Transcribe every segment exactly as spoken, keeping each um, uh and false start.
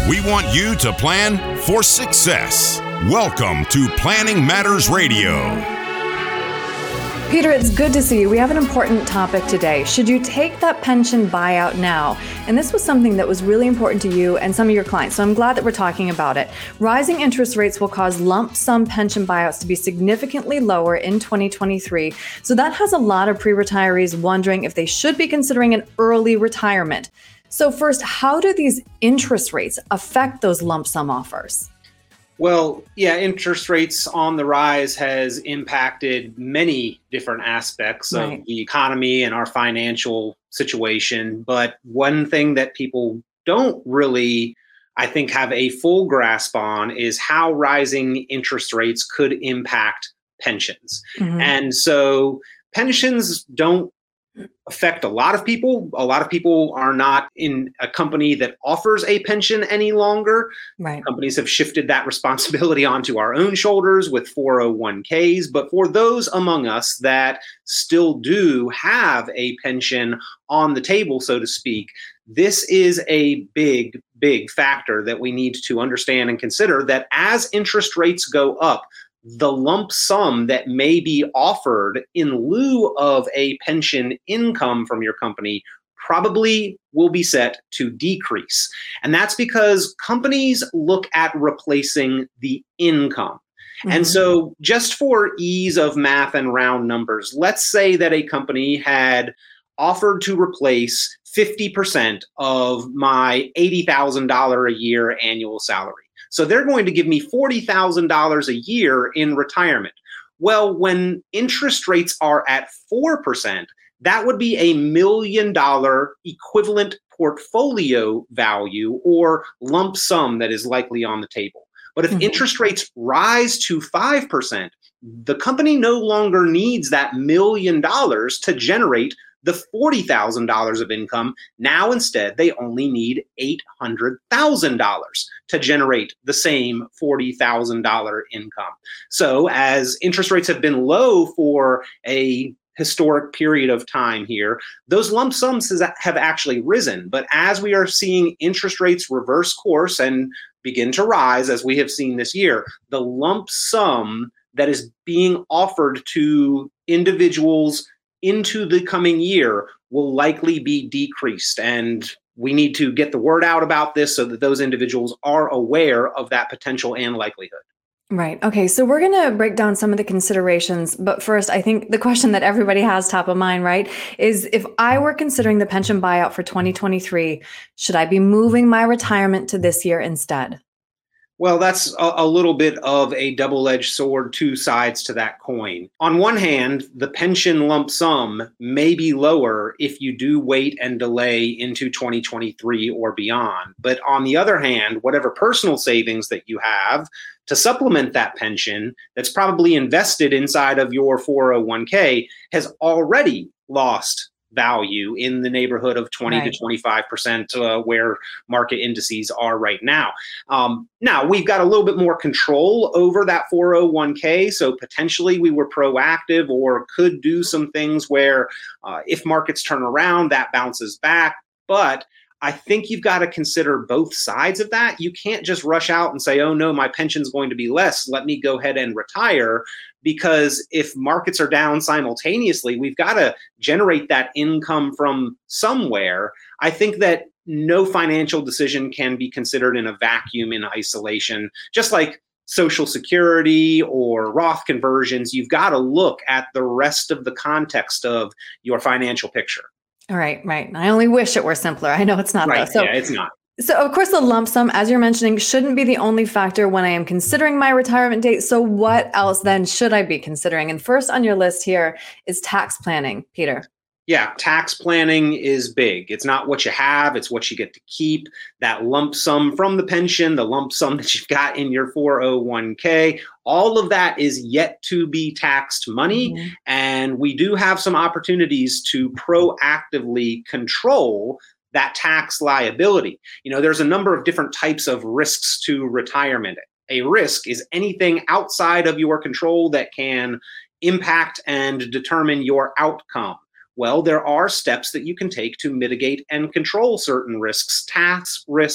We want you to plan for success. Welcome to Planning Matters Radio. Peter, it's good to see you. We have an important topic today. Should you take that pension buyout now? And this was something that was really important to you and some of your clients, so I'm glad that we're talking about it. Rising interest rates will cause lump sum pension buyouts to be significantly lower in twenty twenty-three. So that has a lot of pre-retirees wondering if they should be considering an early retirement. So first, how do these interest rates affect those lump sum offers? Well, yeah, interest rates on the rise has impacted many different aspects Right. of the economy and our financial situation. But one thing that people don't really, I think, have a full grasp on is how rising interest rates could impact pensions. Mhm. And so pensions don't affect a lot of people. A lot of people are not in a company that offers a pension any longer. Right. Companies have shifted that responsibility onto our own shoulders with four oh one k's. But for those among us that still do have a pension on the table, so to speak, this is a big, big factor that we need to understand and consider, that as interest rates go up, the lump sum that may be offered in lieu of a pension income from your company probably will be set to decrease. And that's because companies look at replacing the income. Mm-hmm. And so just for ease of math and round numbers, let's say that a company had offered to replace fifty percent of my eighty thousand dollars a year annual salary. So they're going to give me forty thousand dollars a year in retirement. Well, when interest rates are at four percent, that would be a million dollar equivalent portfolio value or lump sum that is likely on the table. But if mm-hmm. interest rates rise to five percent, the company no longer needs that million dollars to generate the forty thousand dollars of income. Now, instead, they only need eight hundred thousand dollars to generate the same forty thousand dollars income. So as interest rates have been low for a historic period of time here, those lump sums have actually risen. But as we are seeing interest rates reverse course and begin to rise, as we have seen this year, the lump sum that is being offered to individuals into the coming year will likely be decreased. And we need to get the word out about this so that those individuals are aware of that potential and likelihood. Right. Okay. So we're going to break down some of the considerations. But first, I think the question that everybody has top of mind, right, is if I were considering the pension buyout for twenty twenty-three, should I be moving my retirement to this year instead? Well, that's a, a little bit of a double-edged sword, two sides to that coin. On one hand, the pension lump sum may be lower if you do wait and delay into twenty twenty-three or beyond. But on the other hand, whatever personal savings that you have to supplement that pension that's probably invested inside of your four oh one k has already lost value in the neighborhood of twenty right. to twenty-five percent uh, where market indices are right now. Um, now, we've got a little bit more control over that four oh one k, so potentially we were proactive or could do some things where uh, if markets turn around, that bounces back. But I think you've got to consider both sides of that. You can't just rush out and say, oh no, my pension's going to be less, let me go ahead and retire. Because if markets are down simultaneously, we've got to generate that income from somewhere. I think that no financial decision can be considered in a vacuum, in isolation. Just like Social Security or Roth conversions, you've got to look at the rest of the context of your financial picture. All right, right. I only wish it were simpler. I know it's not. Right, though. So, yeah, it's not. So, of course, the lump sum, as you're mentioning, shouldn't be the only factor when I am considering my retirement date. So what else then should I be considering? And first on your list here is tax planning, Peter. Yeah, tax planning is big. It's not what you have, it's what you get to keep. That lump sum from the pension, the lump sum that you've got in your four oh one k, all of that is yet to be taxed money. Mm-hmm. And we do have some opportunities to proactively control that tax liability. You know, there's a number of different types of risks to retirement. A risk is anything outside of your control that can impact and determine your outcome. Well, there are steps that you can take to mitigate and control certain risks, tax risk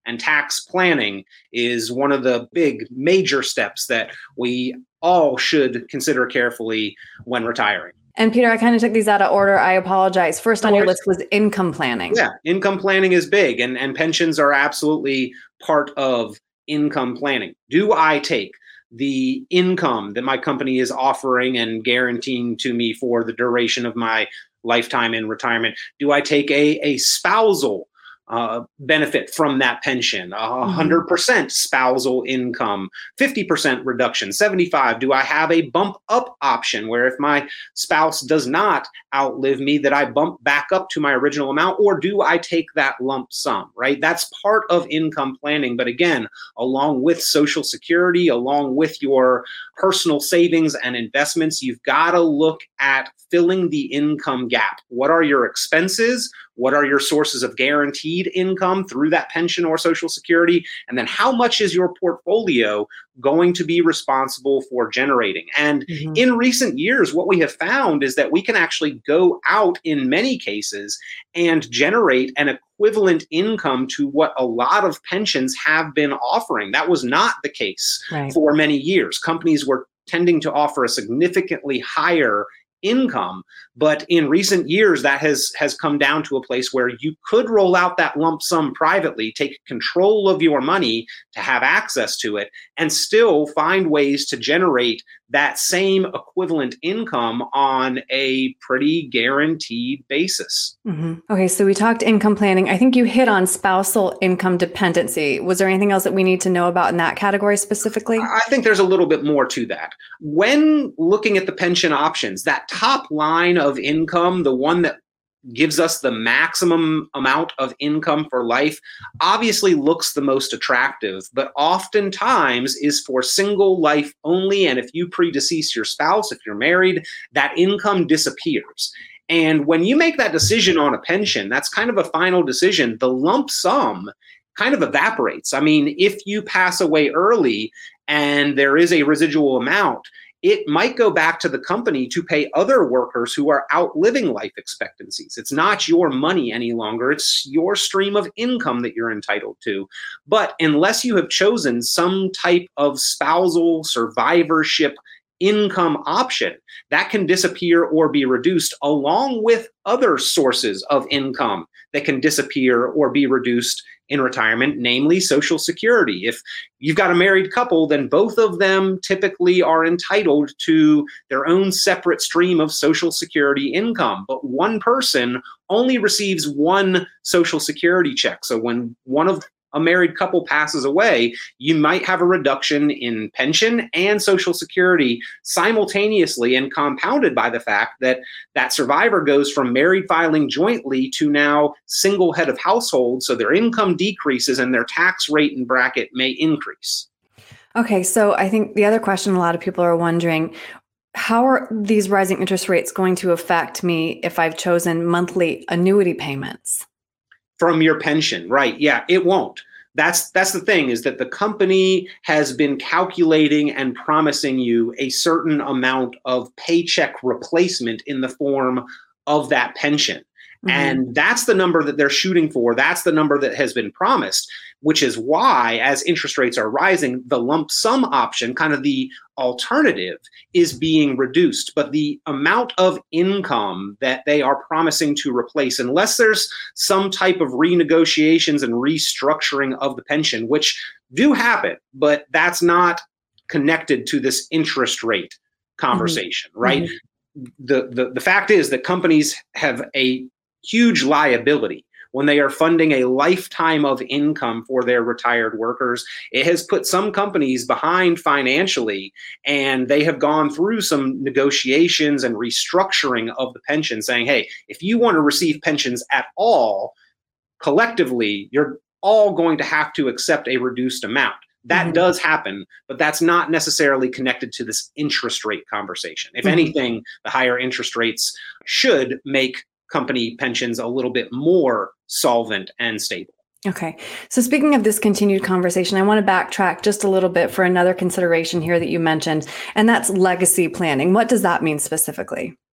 And tax planning is one of the big major steps that we all should consider carefully when retiring. And Peter, I kind of took these out of order. I apologize. First on your list was income planning. Yeah, income planning is big, and, and pensions are absolutely part of income planning. Do I take the income that my company is offering and guaranteeing to me for the duration of my lifetime in retirement? Do I take a, a spousal Uh, benefit from that pension, a hundred percent spousal income, fifty percent reduction, seventy-five. Do I have a bump up option where if my spouse does not outlive me, that I bump back up to my original amount, or do I take that lump sum, right? That's part of income planning. But again, along with Social Security, along with your personal savings and investments, you've got to look at filling the income gap. What are your expenses? What are your sources of guaranteed income through that pension or Social Security? And then how much is your portfolio going to be responsible for generating? And mm-hmm. in recent years, what we have found is that we can actually go out in many cases and generate an equivalent income to what a lot of pensions have been offering. That was not the case right. for many years. Companies were tending to offer a significantly higher income. But in recent years, that has has come down to a place where you could roll out that lump sum privately, take control of your money to have access to it, and still find ways to generate that same equivalent income on a pretty guaranteed basis. Mm-hmm. Okay, so we talked income planning. I think you hit on spousal income dependency. Was there anything else that we need to know about in that category specifically? I think there's a little bit more to that. When looking at the pension options, that top line of income, the one that gives us the maximum amount of income for life, obviously looks the most attractive, but oftentimes is for single life only. And if you predecease your spouse, if you're married, that income disappears. And when you make that decision on a pension, that's kind of a final decision. The lump sum kind of evaporates. I mean, if you pass away early and there is a residual amount, it might go back to the company to pay other workers who are outliving life expectancies. It's not your money any longer. It's your stream of income that you're entitled to. But unless you have chosen some type of spousal survivorship income option, that can disappear or be reduced along with other sources of income that can disappear or be reduced in retirement, namely Social Security. If you've got a married couple, then both of them typically are entitled to their own separate stream of Social Security income. But one person only receives one Social Security check. So when one of a married couple passes away, you might have a reduction in pension and Social Security simultaneously, and compounded by the fact that that survivor goes from married filing jointly to now single head of household. So their income decreases and their tax rate and bracket may increase. Okay, so I think the other question a lot of people are wondering, how are these rising interest rates going to affect me if I've chosen monthly annuity payments? From your pension, right? Yeah, it won't. That's that's the thing, is that the company has been calculating and promising you a certain amount of paycheck replacement in the form of that pension. Mm-hmm. And that's the number that they're shooting for. That's the number that has been promised, which is why, as interest rates are rising, the lump sum option, kind of the alternative, is being reduced. But the amount of income that they are promising to replace, unless there's some type of renegotiations and restructuring of the pension, which do happen, but that's not connected to this interest rate conversation, mm-hmm. right? Mm-hmm. The, the, the fact is that companies have a huge liability when they are funding a lifetime of income for their retired workers. It has put some companies behind financially, and they have gone through some negotiations and restructuring of the pension, saying, hey, if you want to receive pensions at all, collectively, you're all going to have to accept a reduced amount. That mm-hmm. does happen, but that's not necessarily connected to this interest rate conversation. If mm-hmm. anything, the higher interest rates should make company pensions a little bit more solvent and stable. Okay. So speaking of this continued conversation, I want to backtrack just a little bit for another consideration here that you mentioned, and that's legacy planning. What does that mean specifically?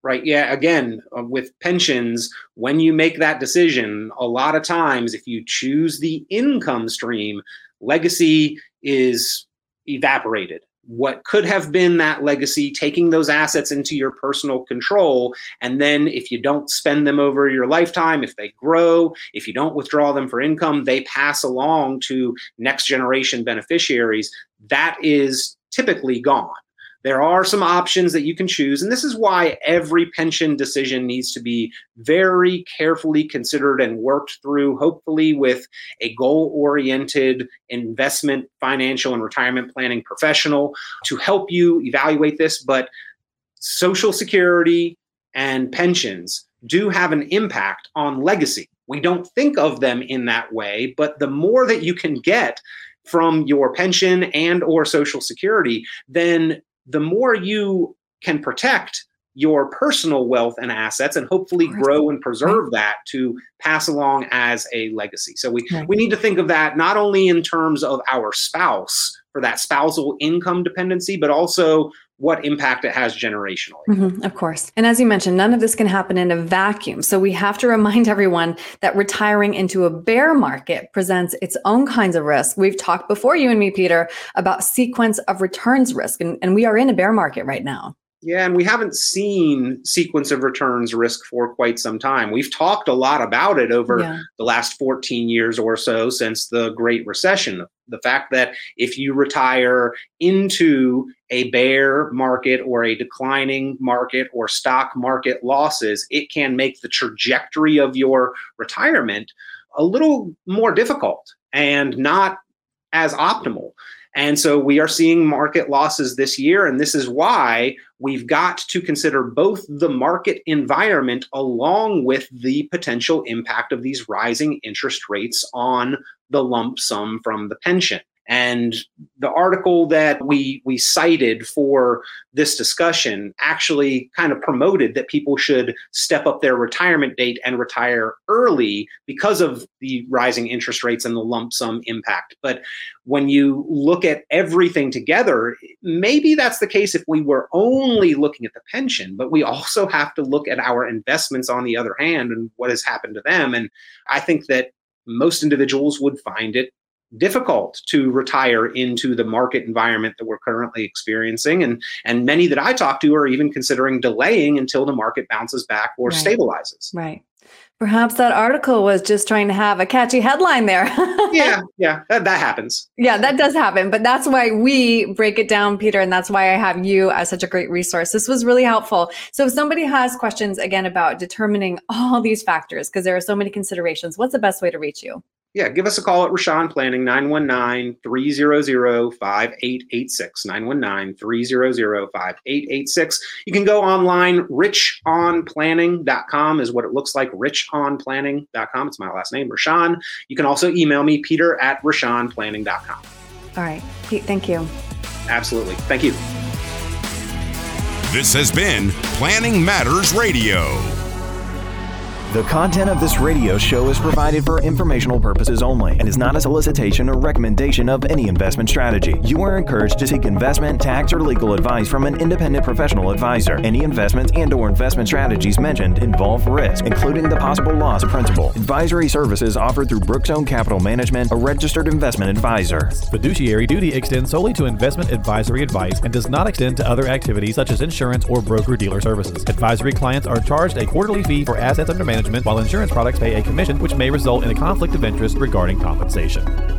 Right. Yeah. Again, uh, with pensions, when you make that decision, a lot of times, if you choose the income stream, legacy is evaporated. What could have been that legacy, taking those assets into your personal control. And then if you don't spend them over your lifetime, if they grow, if you don't withdraw them for income, they pass along to next generation beneficiaries. That is typically gone. There are some options that you can choose, and this is why every pension decision needs to be very carefully considered and worked through, hopefully with a goal-oriented investment, financial, and retirement planning professional to help you evaluate this. But Social Security and pensions do have an impact on legacy. We don't think of them in that way, but the more that you can get from your pension and or Social Security, then the more you can protect your personal wealth and assets and hopefully grow and preserve that to pass along as a legacy. So we, right. we need to think of that not only in terms of our spouse for that spousal income dependency, but also what impact it has generationally. Mm-hmm, of course. And as you mentioned, none of this can happen in a vacuum. So we have to remind everyone that retiring into a bear market presents its own kinds of risk. We've talked before, you and me, Peter, about sequence of returns risk, and, and we are in a bear market right now. Yeah, and we haven't seen sequence of returns risk for quite some time. We've talked a lot about it over yeah. the last fourteen years or so since the Great Recession. The fact that if you retire into a bear market or a declining market or stock market losses, it can make the trajectory of your retirement a little more difficult and not as optimal. And so we are seeing market losses this year, and this is why we've got to consider both the market environment along with the potential impact of these rising interest rates on the lump sum from the pension. And the article that we we cited for this discussion actually kind of promoted that people should step up their retirement date and retire early because of the rising interest rates and the lump sum impact. But when you look at everything together, maybe that's the case if we were only looking at the pension, but we also have to look at our investments on the other hand and what has happened to them. And I think that most individuals would find it difficult to retire into the market environment that we're currently experiencing. And, and many that I talk to are even considering delaying until the market bounces back or right. stabilizes. Right. Perhaps that article was just trying to have a catchy headline there. yeah, yeah, that, that happens. Yeah, that does happen. But that's why we break it down, Peter. And that's why I have you as such a great resource. This was really helpful. So if somebody has questions, again, about determining all these factors, because there are so many considerations, what's the best way to reach you? Yeah, give us a call at Rashan Planning, nine one nine, three hundred, five eight eight six, nine one nine, three hundred, five eight eight six. You can go online, rich on planning dot com is what it looks like, rich on planning dot com. It's my last name, Rashan. You can also email me, peter at rashan planning dot com. All right, Pete, thank you. Absolutely. Thank you. This has been Planning Matters Radio. The content of this radio show is provided for informational purposes only and is not a solicitation or recommendation of any investment strategy. You are encouraged to seek investment, tax, or legal advice from an independent professional advisor. Any investments and or investment strategies mentioned involve risk, including the possible loss of principal. Advisory services offered through Brookzone Capital Management, a registered investment advisor. Fiduciary duty extends solely to investment advisory advice and does not extend to other activities such as insurance or broker-dealer services. Advisory clients are charged a quarterly fee for assets under management, while insurance products pay a commission, which may result in a conflict of interest regarding compensation.